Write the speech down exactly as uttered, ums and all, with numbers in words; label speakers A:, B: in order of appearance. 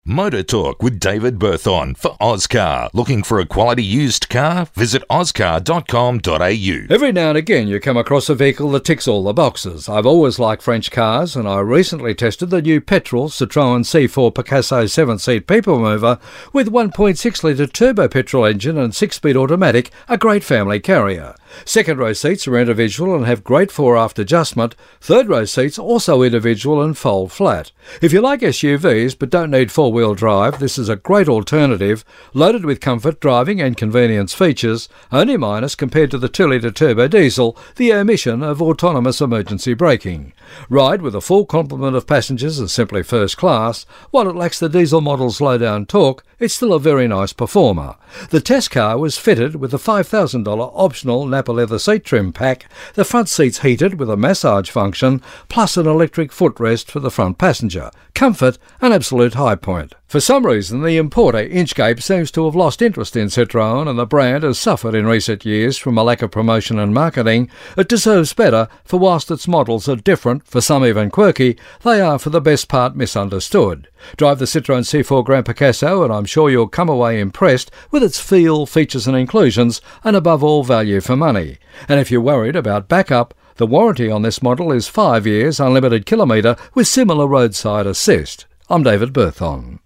A: Motor Talk with David Berthon for Ozcar. Looking for a quality used car? Visit ozcar dot com dot a u.
B: Every now and again you come across a vehicle that ticks all the boxes. I've always liked French cars, and I recently tested the new petrol Citroën C four Picasso seven-seat people mover with one point six litre turbo petrol engine and six-speed automatic, a great family carrier. Second row seats are individual and have great fore-aft adjustment. Third row seats also individual and fold flat. If you like S U Vs but don't need four-wheel drive, this is a great alternative, loaded with comfort, driving and convenience features, only minus compared to the two litre turbo diesel, the omission of autonomous emergency braking. Ride with a full complement of passengers is simply first class. While it lacks the diesel model's low-down torque, it's still a very nice performer. The test car was fitted with a five thousand dollars optional Napa leather seat trim pack, the front seats heated with a massage function, plus an electric footrest for the front passenger. Comfort, an absolute high point. For some reason, the importer Inchcape seems to have lost interest in Citroën, and the brand has suffered in recent years from a lack of promotion and marketing. It deserves better, for whilst its models are different, for some even quirky, they are for the best part misunderstood. Drive the Citroën C four Grand Picasso and I'm sure you'll come away impressed with its feel, features and inclusions, and above all, value for money. And if you're worried about backup, the warranty on this model is five years, unlimited kilometre, with similar roadside assist. I'm David Berthon.